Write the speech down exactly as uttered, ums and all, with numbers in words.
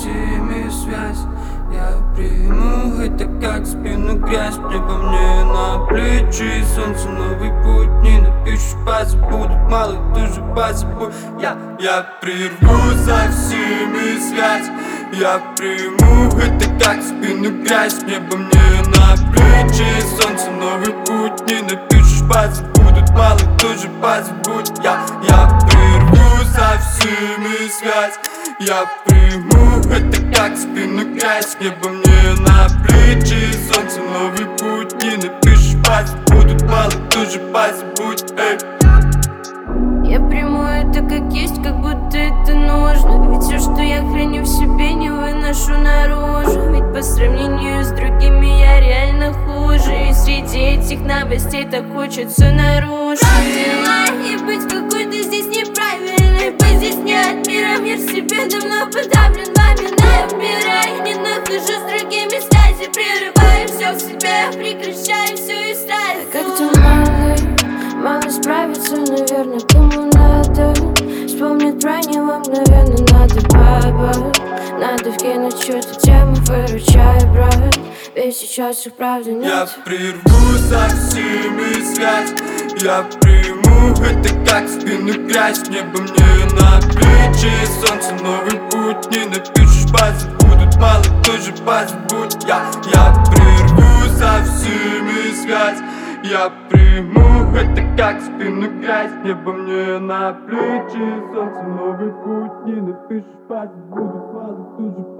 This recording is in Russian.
всеми связь. Я приму это как спину грязь. Небо мне на плечи, солнце новый путь. Не напишешь, позабудут, мало тоже позабудь. Я, я прерву со всеми связь. Я приму это как спину грязь. Небо мне на плечи, солнце новый путь. Не напишешь, позабудут, мало тоже позабудь. Я, я прерву со всеми связь. Я приму это как спину грязь. Небо мне на плечи, солнце новый путь. Не напишешь, позабудут, мало тоже позабудь. Эй. Я приму это как есть, как будто это нужно. Ведь все, что я храню в себе, не выношу наружу. Ведь по сравнению с другими я реально хуже. И среди этих новостей так хочется наружу. Желание быть какой-то здесь неправильной. Быть здесь не от мира, мир в себе давно подавлен вами. Набирай, не нахожу с другими связи. Прерываю все в себе, прекращаю все и сразу. Как-то малый, мало справиться, наверное, кому надо. Вспомнить про него мгновенно надо, баба. Надо вкинуть чью-то тему, выручай, брат. Ведь сейчас их правда нет. Я прерву со всеми связь. Я приму это как спину грязь. Небо мне на плечи, солнце новый путь. Не напишешь, позабудут, мало тоже позабудь. Я, я прерву со всеми связь. Я приму это как спину грязь. Небо мне на плечи, солнце новый путь. Не напишешь, позабудут, мало тоже позабудь.